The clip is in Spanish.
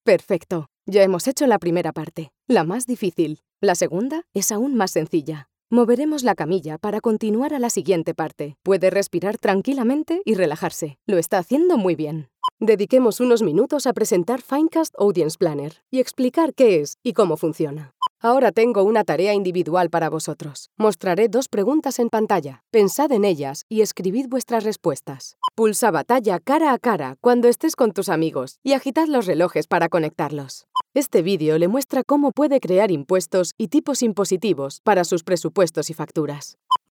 Perfecto. Ya hemos hecho la primera parte, la más difícil. La segunda es aún más sencilla. Moveremos la camilla para continuar a la siguiente parte. Puede respirar tranquilamente y relajarse. Lo está haciendo muy bien. Dediquemos unos minutos a presentar Finecast Audience Planner y explicar qué es y cómo funciona. Ahora tengo una tarea individual para vosotros. Mostraré 2 preguntas en pantalla. Pensad en ellas y escribid vuestras respuestas. Pulsa batalla cara a cara cuando estés con tus amigos y agitad los relojes para conectarlos. Este vídeo le muestra cómo puede crear impuestos y tipos impositivos para sus presupuestos y facturas.